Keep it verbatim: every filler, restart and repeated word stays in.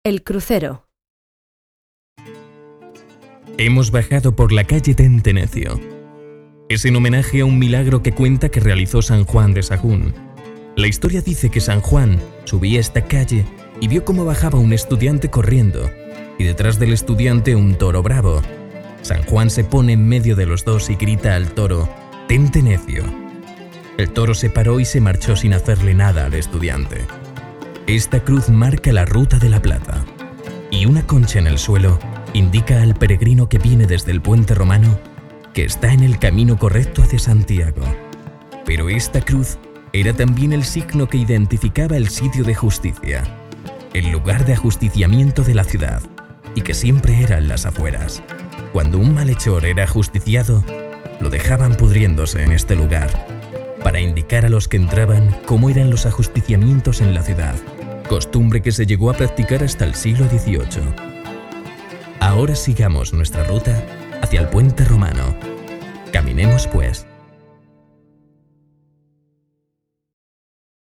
El crucero. Hemos bajado por la calle Tentenecio. Es en homenaje a un milagro que cuenta que realizó San Juan de Sahagún. La historia dice que San Juan subía esta calle y vio cómo bajaba un estudiante corriendo, y detrás del estudiante un toro bravo. San Juan se pone en medio de los dos y grita al toro: «Tente necio». El toro se paró y se marchó sin hacerle nada al estudiante. Esta cruz marca la ruta de la plata, y una concha en el suelo indica al peregrino que viene desde el puente romano que está en el camino correcto hacia Santiago. Pero esta cruz era también el signo que identificaba el sitio de justicia, el lugar de ajusticiamiento de la ciudad, y que siempre era en las afueras. Cuando un malhechor era ajusticiado, lo dejaban pudriéndose en este lugar, para indicar a los que entraban cómo eran los ajusticiamientos en la ciudad, costumbre que se llegó a practicar hasta el siglo dieciocho. Ahora sigamos nuestra ruta hacia el puente romano. Caminemos pues.